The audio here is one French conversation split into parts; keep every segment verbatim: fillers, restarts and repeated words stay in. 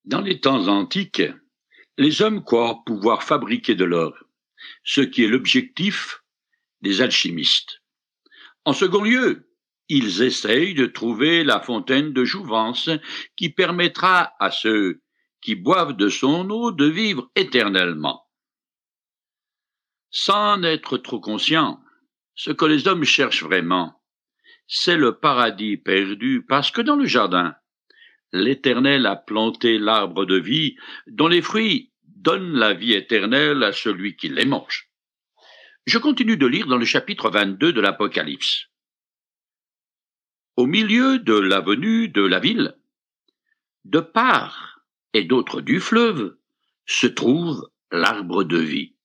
Dans les temps antiques, les hommes croient pouvoir fabriquer de l'or, ce qui est l'objectif des alchimistes. En second lieu, ils essayent de trouver la fontaine de jouvence qui permettra à ceux qui boivent de son eau de vivre éternellement. Sans en être trop conscients, ce que les hommes cherchent vraiment, c'est le paradis perdu, parce que dans le jardin, l'Éternel a planté l'arbre de vie, dont les fruits donnent la vie éternelle à celui qui les mange. Je continue de lire dans le chapitre vingt-deux de l'Apocalypse. Au milieu de l'avenue de la ville, de part et d'autre du fleuve, se trouve l'arbre de vie.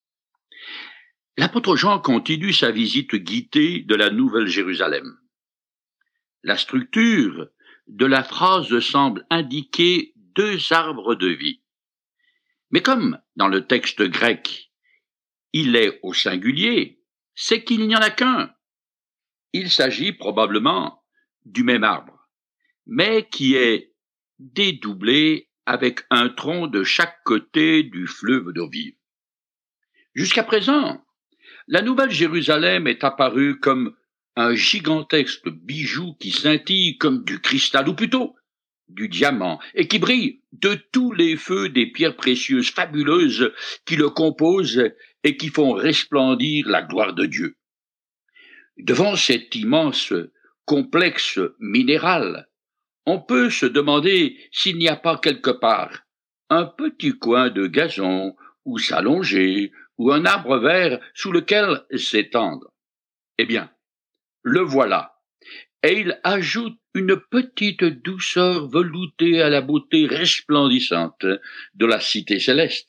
L'apôtre Jean continue sa visite guidée de la Nouvelle Jérusalem. La structure de la phrase semble indiquer deux arbres de vie. Mais comme dans le texte grec, il est au singulier, c'est qu'il n'y en a qu'un. Il s'agit probablement du même arbre, mais qui est dédoublé avec un tronc de chaque côté du fleuve d'eau vive. Jusqu'à présent, la Nouvelle Jérusalem est apparue comme un gigantesque bijou qui scintille comme du cristal, ou plutôt du diamant, et qui brille de tous les feux des pierres précieuses fabuleuses qui le composent et qui font resplendir la gloire de Dieu. Devant cet immense complexe minéral, on peut se demander s'il n'y a pas quelque part un petit coin de gazon où s'allonger, ou un arbre vert sous lequel s'étendre. Eh bien, le voilà, et il ajoute une petite douceur veloutée à la beauté resplendissante de la cité céleste.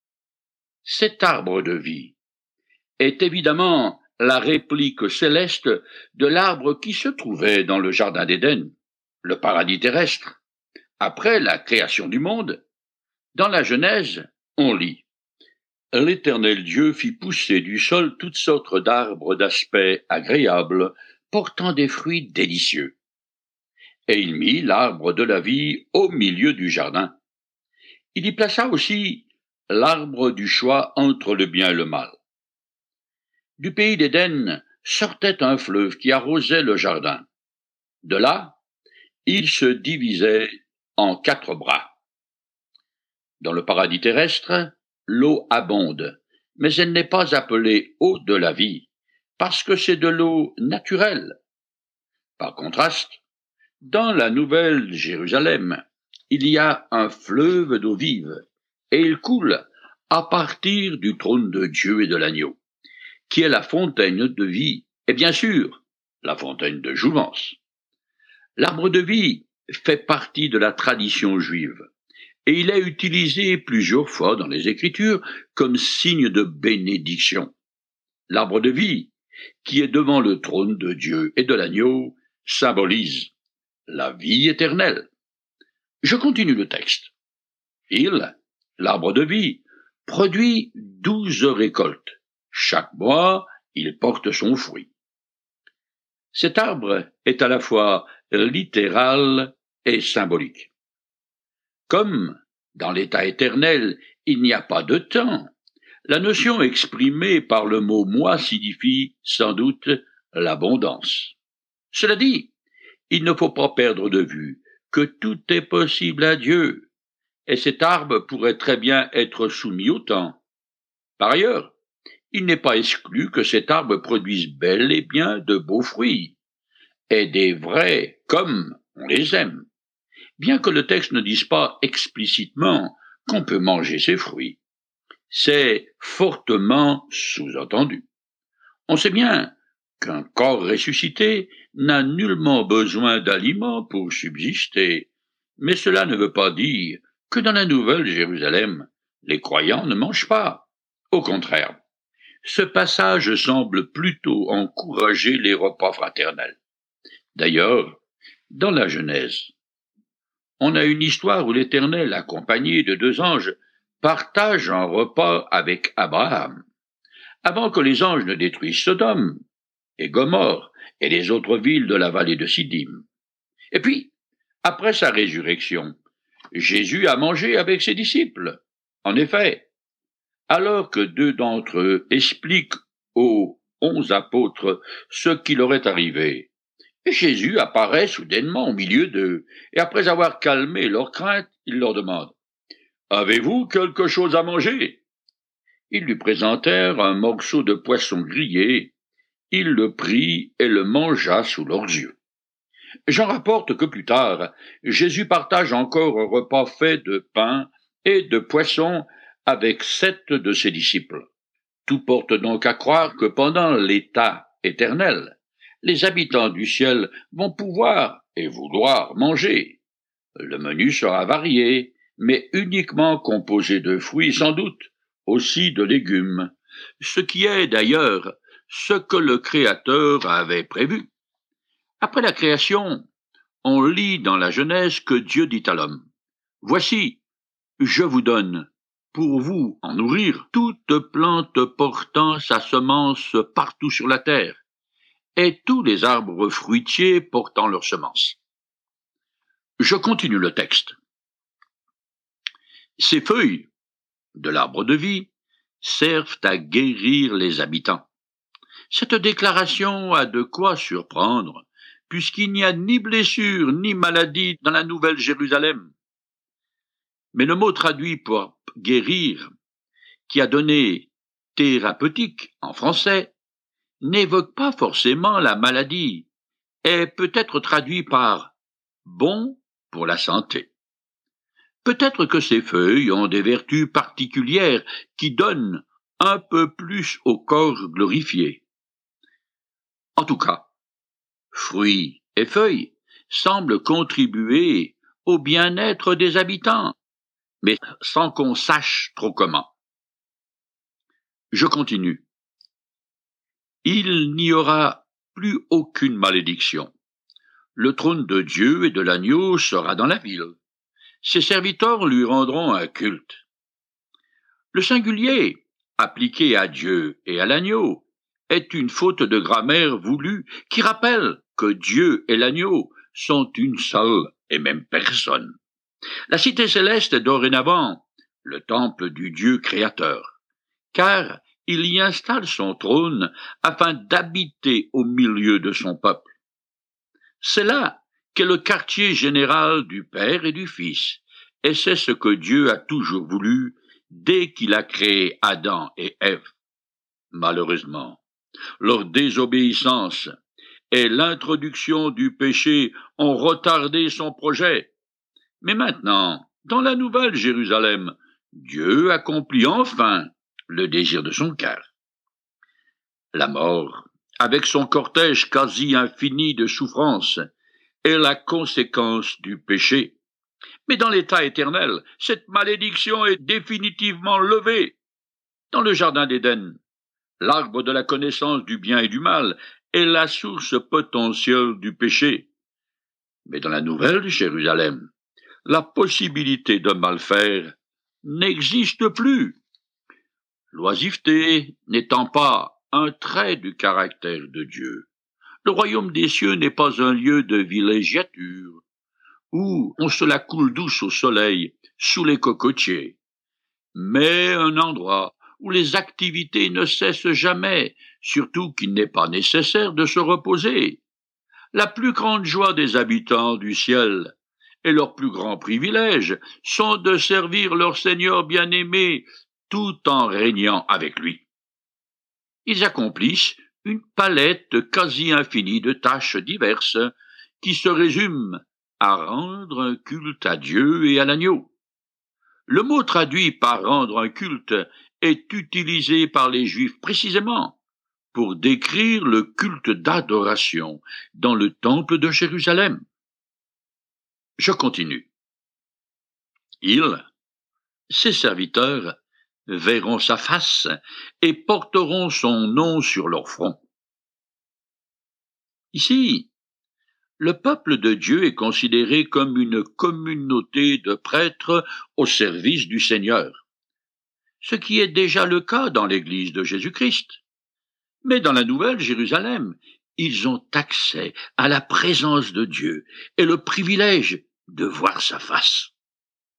Cet arbre de vie est évidemment la réplique céleste de l'arbre qui se trouvait dans le jardin d'Éden, le paradis terrestre. Après la création du monde, dans la Genèse, on lit: L'Éternel Dieu fit pousser du sol toutes sortes d'arbres d'aspect agréable, portant des fruits délicieux. Et il mit l'arbre de la vie au milieu du jardin. Il y plaça aussi l'arbre du choix entre le bien et le mal. Du pays d'Éden sortait un fleuve qui arrosait le jardin. De là, il se divisait en quatre bras. Dans le paradis terrestre, l'eau abonde, mais elle n'est pas appelée eau de la vie, parce que c'est de l'eau naturelle. Par contraste, dans la Nouvelle Jérusalem, il y a un fleuve d'eau vive, et il coule à partir du trône de Dieu et de l'agneau, qui est la fontaine de vie, et bien sûr, la fontaine de jouvence. L'arbre de vie fait partie de la tradition juive, et il est utilisé plusieurs fois dans les Écritures comme signe de bénédiction. L'arbre de vie, qui est devant le trône de Dieu et de l'agneau, symbolise la vie éternelle. Je continue le texte. Il, l'arbre de vie, produit douze récoltes. Chaque mois, il porte son fruit. Cet arbre est à la fois littéral et symbolique. Comme dans l'état éternel, il n'y a pas de temps, la notion exprimée par le mot « moi » signifie sans doute l'abondance. Cela dit, il ne faut pas perdre de vue que tout est possible à Dieu, et cet arbre pourrait très bien être soumis au temps. Par ailleurs, il n'est pas exclu que cet arbre produise bel et bien de beaux fruits, et des vrais comme on les aime, bien que le texte ne dise pas explicitement qu'on peut manger ces fruits. C'est fortement sous-entendu. On sait bien qu'un corps ressuscité n'a nullement besoin d'aliments pour subsister, mais cela ne veut pas dire que dans la Nouvelle Jérusalem, les croyants ne mangent pas. Au contraire, ce passage semble plutôt encourager les repas fraternels. D'ailleurs, dans la Genèse, on a une histoire où l'Éternel, accompagné de deux anges, partage un repas avec Abraham, avant que les anges ne détruisent Sodome et Gomorrhe et les autres villes de la vallée de Siddim. Et puis, après sa résurrection, Jésus a mangé avec ses disciples. En effet, alors que deux d'entre eux expliquent aux onze apôtres ce qui leur est arrivé, Jésus apparaît soudainement au milieu d'eux, et après avoir calmé leur crainte, il leur demande « Avez-vous quelque chose à manger ?» Ils lui présentèrent un morceau de poisson grillé. Il le prit et le mangea sous leurs yeux. J'en rapporte que plus tard, Jésus partage encore un repas fait de pain et de poisson avec sept de ses disciples. Tout porte donc à croire que pendant l'état éternel, les habitants du ciel vont pouvoir et vouloir manger. Le menu sera varié, mais uniquement composé de fruits sans doute, aussi de légumes, ce qui est d'ailleurs ce que le Créateur avait prévu. Après la création, on lit dans la Genèse que Dieu dit à l'homme, « Voici, je vous donne, pour vous en nourrir, toute plante portant sa semence partout sur la terre, et tous les arbres fruitiers portant leur semence. » Je continue le texte. Ces feuilles de l'arbre de vie servent à guérir les habitants. Cette déclaration a de quoi surprendre, puisqu'il n'y a ni blessure ni maladie dans la Nouvelle Jérusalem. Mais le mot traduit pour guérir, qui a donné thérapeutique en français, n'évoque pas forcément la maladie, et peut être traduit par bon pour la santé. Peut-être que ces feuilles ont des vertus particulières qui donnent un peu plus au corps glorifié. En tout cas, fruits et feuilles semblent contribuer au bien-être des habitants, mais sans qu'on sache trop comment. Je continue. Il n'y aura plus aucune malédiction. Le trône de Dieu et de l'agneau sera dans la ville. Ses serviteurs lui rendront un culte. Le singulier, appliqué à Dieu et à l'agneau, est une faute de grammaire voulue qui rappelle que Dieu et l'agneau sont une seule et même personne. La cité céleste est dorénavant le temple du Dieu créateur, car il y installe son trône afin d'habiter au milieu de son peuple. C'est là qu'est le quartier général du Père et du Fils, et c'est ce que Dieu a toujours voulu dès qu'il a créé Adam et Ève. Malheureusement, leur désobéissance et l'introduction du péché ont retardé son projet. Mais maintenant, dans la Nouvelle Jérusalem, Dieu accomplit enfin le désir de son cœur. La mort, avec son cortège quasi infini de souffrances, est la conséquence du péché. Mais dans l'état éternel, cette malédiction est définitivement levée. Dans le jardin d'Éden, l'arbre de la connaissance du bien et du mal est la source potentielle du péché. Mais dans la Nouvelle Jérusalem, la possibilité de mal faire n'existe plus. L'oisiveté n'étant pas un trait du caractère de Dieu, le royaume des cieux n'est pas un lieu de villégiature, où on se la coule douce au soleil, sous les cocotiers, mais un endroit où les activités ne cessent jamais, surtout qu'il n'est pas nécessaire de se reposer. La plus grande joie des habitants du ciel et leur plus grand privilège sont de servir leur Seigneur bien-aimé tout en régnant avec lui. Ils accomplissent une palette quasi infinie de tâches diverses qui se résument à rendre un culte à Dieu et à l'agneau. Le mot traduit par rendre un culte est utilisé par les Juifs précisément pour décrire le culte d'adoration dans le temple de Jérusalem. Je continue. Ils, ses serviteurs, verront sa face et porteront son nom sur leur front. Ici, le peuple de Dieu est considéré comme une communauté de prêtres au service du Seigneur, ce qui est déjà le cas dans l'Église de Jésus-Christ. Mais dans la Nouvelle Jérusalem, ils ont accès à la présence de Dieu et le privilège de voir sa face.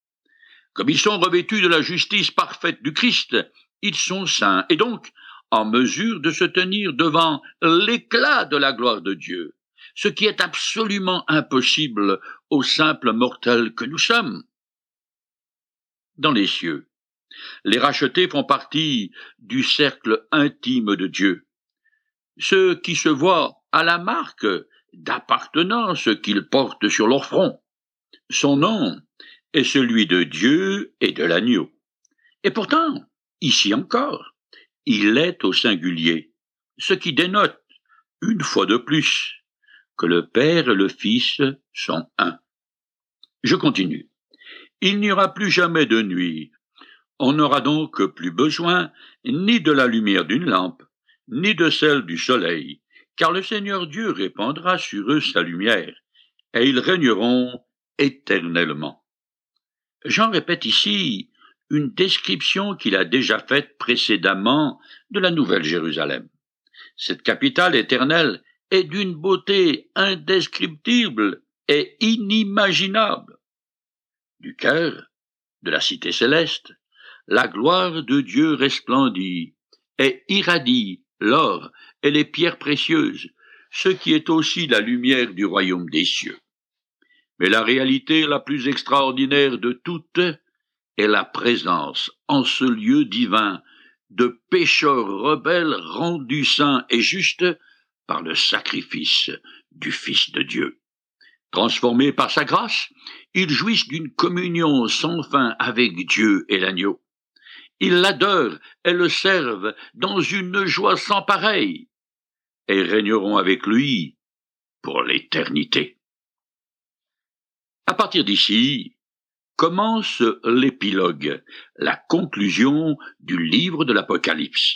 Comme ils sont revêtus de la justice parfaite du Christ, ils sont saints et donc en mesure de se tenir devant l'éclat de la gloire de Dieu, ce qui est absolument impossible aux simples mortels que nous sommes. Dans les cieux, les rachetés font partie du cercle intime de Dieu, ceux qui se voient à la marque d'appartenance qu'ils portent sur leur front. Son nom est celui de Dieu et de l'agneau. Et pourtant, ici encore, il est au singulier, ce qui dénote, une fois de plus, que le Père et le Fils sont un. Je continue. Il n'y aura plus jamais de nuit. On n'aura donc plus besoin ni de la lumière d'une lampe, ni de celle du soleil, car le Seigneur Dieu répandra sur eux sa lumière, et ils régneront éternellement. Jean répète ici une description qu'il a déjà faite précédemment de la Nouvelle Jérusalem. Cette capitale éternelle est d'une beauté indescriptible et inimaginable. Du cœur de la cité céleste, la gloire de Dieu resplendit et irradie l'or et les pierres précieuses, ce qui est aussi la lumière du royaume des cieux. Mais la réalité la plus extraordinaire de toutes est la présence en ce lieu divin de pécheurs rebelles rendus saints et justes par le sacrifice du Fils de Dieu. Transformés par sa grâce, ils jouissent d'une communion sans fin avec Dieu et l'agneau. Ils l'adorent et le servent dans une joie sans pareille et régneront avec lui pour l'éternité. À partir d'ici, commence l'épilogue, la conclusion du livre de l'Apocalypse.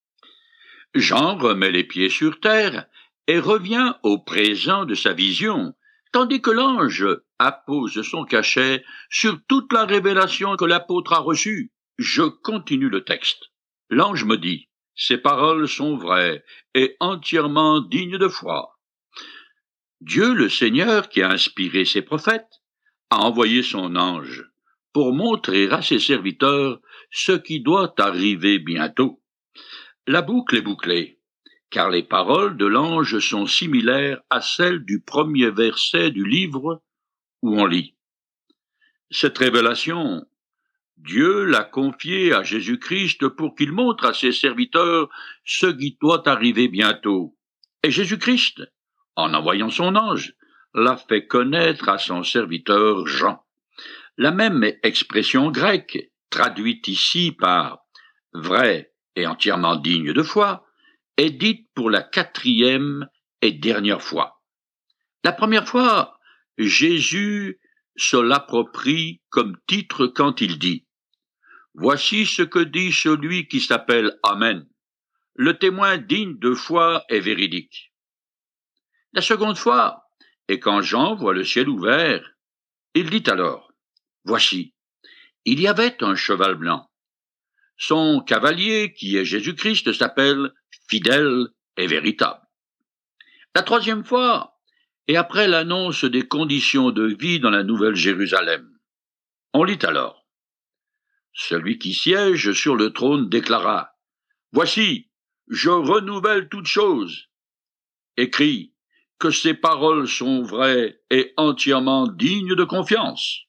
Jean remet les pieds sur terre et revient au présent de sa vision, tandis que l'ange appose son cachet sur toute la révélation que l'apôtre a reçue. Je continue le texte. L'ange me dit, « Ces paroles sont vraies et entièrement dignes de foi. » Dieu le Seigneur, qui a inspiré ses prophètes, a envoyé son ange pour montrer à ses serviteurs ce qui doit arriver bientôt. La boucle est bouclée, car les paroles de l'ange sont similaires à celles du premier verset du livre où on lit. Cette révélation, Dieu l'a confiée à Jésus-Christ pour qu'il montre à ses serviteurs ce qui doit arriver bientôt. Et Jésus-Christ, en envoyant son ange, l'a fait connaître à son serviteur Jean. La même expression grecque, traduite ici par « vrai et entièrement digne de foi », est dite pour la quatrième et dernière fois. La première fois, Jésus se l'approprie comme titre quand il dit « Voici ce que dit celui qui s'appelle Amen, le témoin digne de foi et véridique. » La seconde fois, et quand Jean voit le ciel ouvert, il dit alors « Voici, il y avait un cheval blanc. Son cavalier, qui est Jésus-Christ, s'appelle Fidèle et Véritable. » La troisième fois, et après l'annonce des conditions de vie dans la Nouvelle Jérusalem, on lit alors « Celui qui siège sur le trône déclara « Voici, je renouvelle toutes choses. » Écrit que ces paroles sont vraies et entièrement dignes de confiance.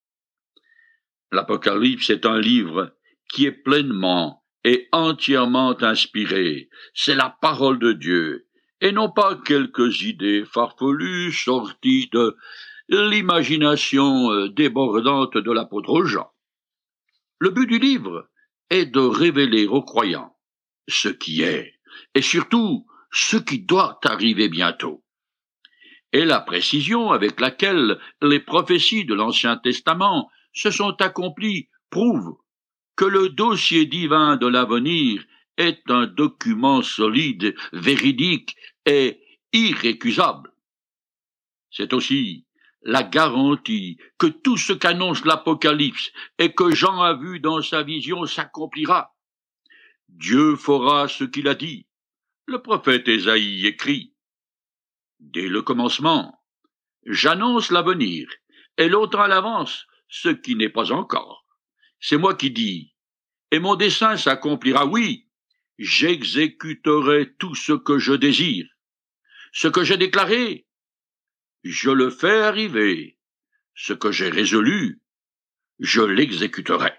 L'Apocalypse est un livre qui est pleinement et entièrement inspiré. C'est la parole de Dieu, et non pas quelques idées farfelues sorties de l'imagination débordante de l'apôtre Jean. Le but du livre est de révéler aux croyants ce qui est, et surtout ce qui doit arriver bientôt. Et la précision avec laquelle les prophéties de l'Ancien Testament se sont accomplies prouve que le dossier divin de l'avenir est un document solide, véridique et irrécusable. C'est aussi la garantie que tout ce qu'annonce l'Apocalypse et que Jean a vu dans sa vision s'accomplira. Dieu fera ce qu'il a dit. Le prophète Ésaïe écrit « Dès le commencement, j'annonce l'avenir, et l'autre à l'avance ce qui n'est pas encore. c'est moi qui dis, et mon dessein s'accomplira, oui, j'exécuterai tout ce que je désire. Ce que j'ai déclaré, je le fais arriver. Ce que j'ai résolu, je l'exécuterai.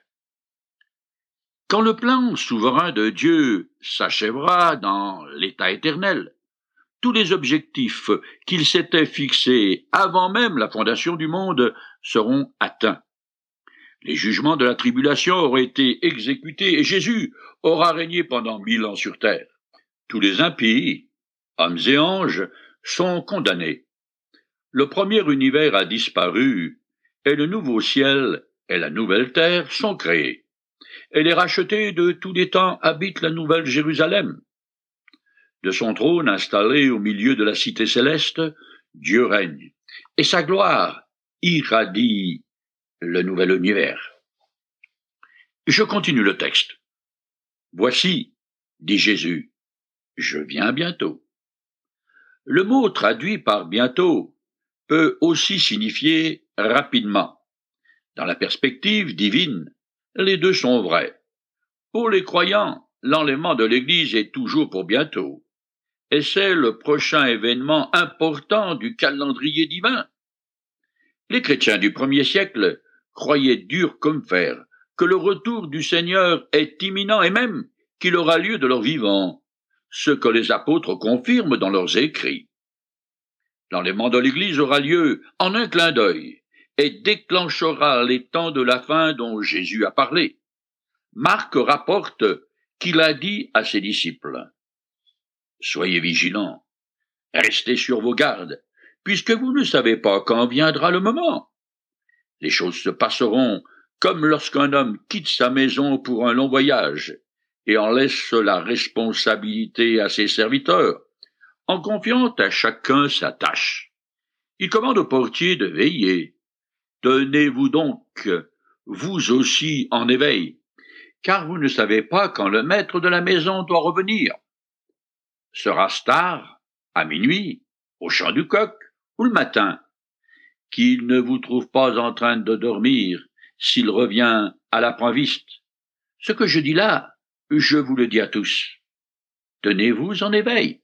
Quand le plan souverain de Dieu s'achèvera dans l'état éternel, tous les objectifs qu'il s'était fixés avant même la fondation du monde seront atteints. Les jugements de la tribulation auraient été exécutés et Jésus aura régné pendant mille ans sur terre. Tous les impies, hommes et anges, sont condamnés. Le premier univers a disparu et le nouveau ciel et la nouvelle terre sont créés. Et les rachetés de tous les temps habitent la nouvelle Jérusalem. De son trône installé au milieu de la cité céleste, Dieu règne, et sa gloire irradie le nouvel univers. Je continue le texte. Voici, dit Jésus, je viens bientôt. Le mot traduit par bientôt peut aussi signifier rapidement. Dans la perspective divine, les deux sont vrais. Pour les croyants, l'enlèvement de l'Église est toujours pour bientôt, et c'est le prochain événement important du calendrier divin. Les chrétiens du premier siècle croyaient dur comme fer que le retour du Seigneur est imminent et même qu'il aura lieu de leur vivant, ce que les apôtres confirment dans leurs écrits. L'enlèvement de l'Église aura lieu en un clin d'œil et déclenchera les temps de la fin dont Jésus a parlé. Marc rapporte qu'il a dit à ses disciples, « Soyez vigilants, restez sur vos gardes, puisque vous ne savez pas quand viendra le moment. Les choses se passeront comme lorsqu'un homme quitte sa maison pour un long voyage et en laisse la responsabilité à ses serviteurs, en confiant à chacun sa tâche. Il commande au portier de veiller. Tenez-vous donc, vous aussi, en éveil, car vous ne savez pas quand le maître de la maison doit revenir. Sera-ce tard, à minuit, au chant du coq, ou le matin, qu'il ne vous trouve pas en train de dormir s'il revient à l'improviste. Ce que je dis là, je vous le dis à tous. Tenez-vous en éveil.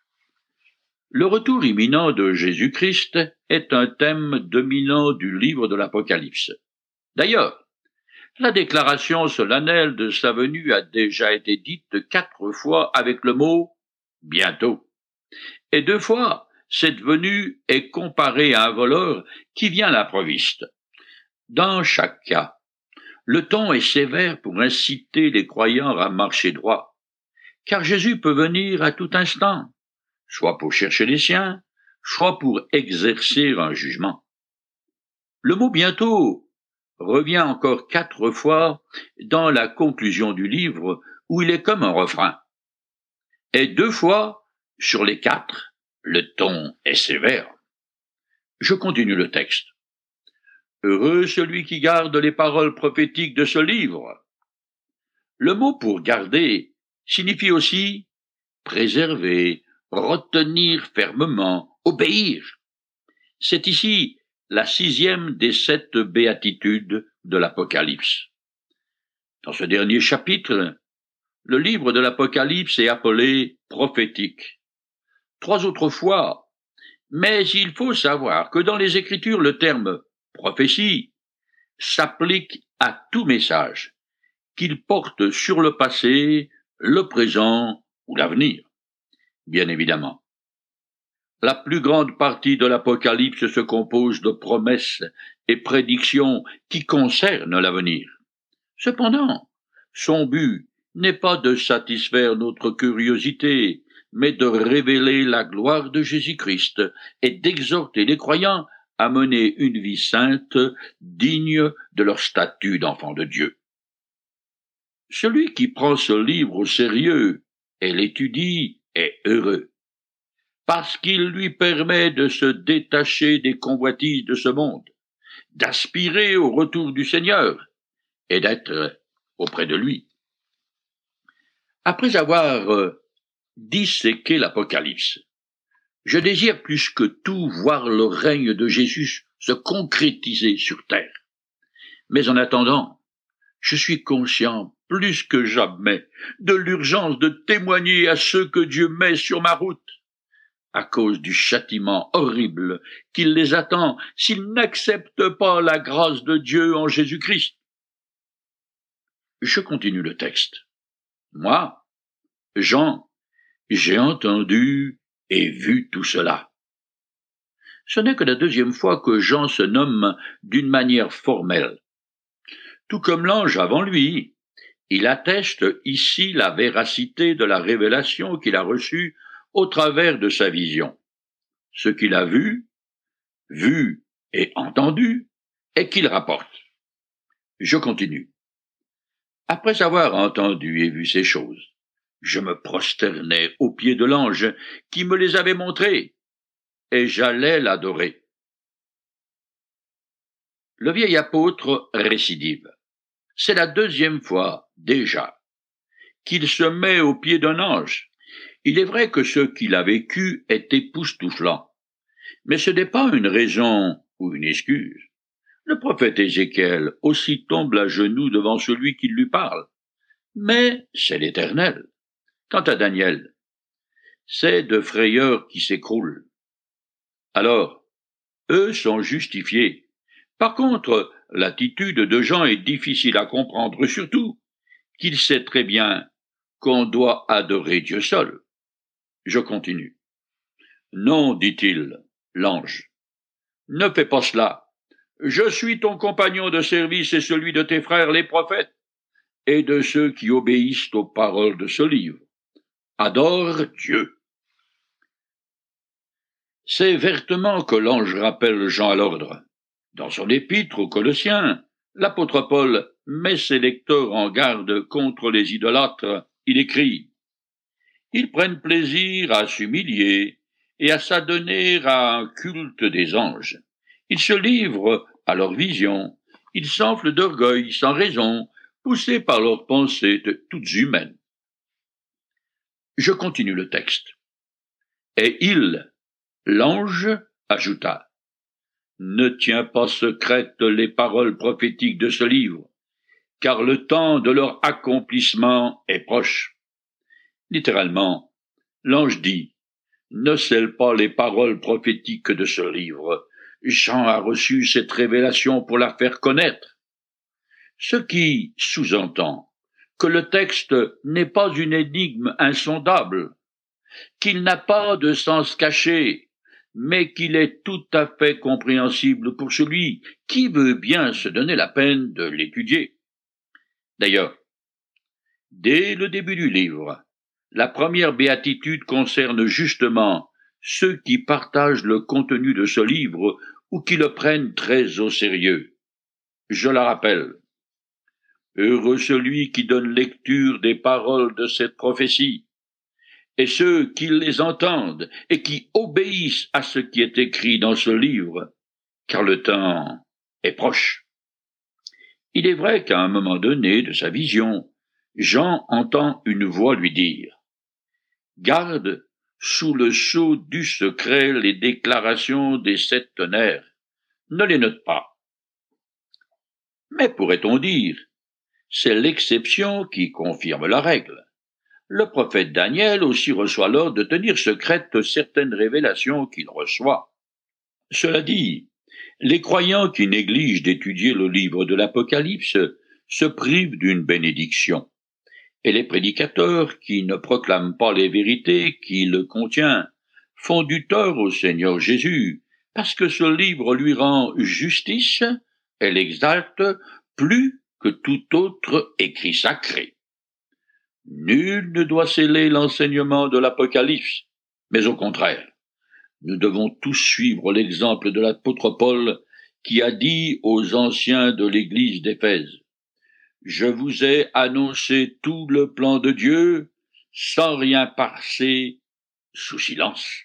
Le retour imminent de Jésus-Christ est un thème dominant du livre de l'Apocalypse. D'ailleurs, la déclaration solennelle de sa venue a déjà été dite quatre fois avec le mot « bientôt ». Et deux fois, cette venue est comparée à un voleur qui vient à l'improviste. Dans chaque cas, le ton est sévère pour inciter les croyants à marcher droit, car Jésus peut venir à tout instant, soit pour chercher les siens, soit pour exercer un jugement. Le mot « bientôt » revient encore quatre fois dans la conclusion du livre, où il est comme un refrain. Et deux fois, sur les quatre, le ton est sévère. Je continue le texte. Heureux celui qui garde les paroles prophétiques de ce livre. Le mot pour garder signifie aussi préserver, retenir fermement, obéir. C'est ici la sixième des sept béatitudes de l'Apocalypse. Dans ce dernier chapitre, le livre de l'Apocalypse est appelé prophétique. Trois autres fois, mais il faut savoir que dans les Écritures, le terme prophétie s'applique à tout message, qu'il porte sur le passé, le présent ou l'avenir. Bien évidemment. La plus grande partie de l'Apocalypse se compose de promesses et prédictions qui concernent l'avenir. Cependant, son but n'est pas de satisfaire notre curiosité, mais de révéler la gloire de Jésus-Christ et d'exhorter les croyants à mener une vie sainte, digne de leur statut d'enfant de Dieu. Celui qui prend ce livre au sérieux et l'étudie est heureux, parce qu'il lui permet de se détacher des convoitises de ce monde, d'aspirer au retour du Seigneur et d'être auprès de lui. Après avoir disséqué l'Apocalypse, je désire plus que tout voir le règne de Jésus se concrétiser sur terre. Mais en attendant, Je suis conscient, plus que jamais, de l'urgence de témoigner à ceux que Dieu met sur ma route, à cause du châtiment horrible qui les attend s'ils n'acceptent pas la grâce de Dieu en Jésus-Christ. Je continue le texte. Moi, Jean, j'ai entendu et vu tout cela. Ce n'est que la deuxième fois que Jean se nomme d'une manière formelle. Tout comme l'ange avant lui, il atteste ici la véracité de la révélation qu'il a reçue au travers de sa vision. Ce qu'il a vu, vu et entendu, et qu'il rapporte. Je continue. Après avoir entendu et vu ces choses, je me prosternai aux pieds de l'ange qui me les avait montrées, et j'allais l'adorer. Le vieil apôtre récidive. C'est la deuxième fois, déjà, qu'il se met aux pieds d'un ange. Il est vrai que ce qu'il a vécu est époustouflant, mais ce n'est pas une raison ou une excuse. Le prophète Ézéchiel aussi tombe à genoux devant celui qui lui parle, mais c'est l'Éternel. Quant à Daniel, c'est de frayeur qui s'écroule. Alors, eux sont justifiés. Par contre, l'attitude de Jean est difficile à comprendre, surtout qu'il sait très bien qu'on doit adorer Dieu seul. Je continue. Non, dit-il, l'ange, ne fais pas cela. Je suis ton compagnon de service et celui de tes frères les prophètes, et de ceux qui obéissent aux paroles de ce livre. Adore Dieu. C'est vertement que l'ange rappelle Jean à l'ordre. Dans son épître aux Colossiens, l'apôtre Paul met ses lecteurs en garde contre les idolâtres. Il écrit « Ils prennent plaisir à s'humilier et à s'adonner à un culte des anges. Ils se livrent à leurs visions. Ils s'enflent d'orgueil sans raison, poussés par leurs pensées toutes humaines. » Je continue le texte. Et il, l'ange, ajouta « Ne tiens pas secrètes les paroles prophétiques de ce livre, car le temps de leur accomplissement est proche. » Littéralement, l'ange dit « Ne scelle pas les paroles prophétiques de ce livre. Jean a reçu cette révélation pour la faire connaître. » Ce qui sous-entend que le texte n'est pas une énigme insondable, qu'il n'a pas de sens caché, mais qu'il est tout à fait compréhensible pour celui qui veut bien se donner la peine de l'étudier. D'ailleurs, dès le début du livre, la première béatitude concerne justement ceux qui partagent le contenu de ce livre ou qui le prennent très au sérieux. Je la rappelle. Heureux celui qui donne lecture des paroles de cette prophétie, et ceux qui les entendent et qui obéissent à ce qui est écrit dans ce livre, car le temps est proche. Il est vrai qu'à un moment donné de sa vision, Jean entend une voix lui dire « Garde sous le sceau du secret les déclarations des sept tonnerres, ne les note pas. » Mais pourrait-on dire, c'est l'exception qui confirme la règle. Le prophète Daniel aussi reçoit l'ordre de tenir secrètes certaines révélations qu'il reçoit. Cela dit, les croyants qui négligent d'étudier le livre de l'Apocalypse se privent d'une bénédiction, et les prédicateurs qui ne proclament pas les vérités qui le contient font du tort au Seigneur Jésus, parce que ce livre lui rend justice et l'exalte plus que tout autre écrit sacré. Nul ne doit sceller l'enseignement de l'Apocalypse, mais au contraire, nous devons tous suivre l'exemple de l'apôtre Paul qui a dit aux anciens de l'église d'Éphèse « Je vous ai annoncé tout le plan de Dieu sans rien passer sous silence. »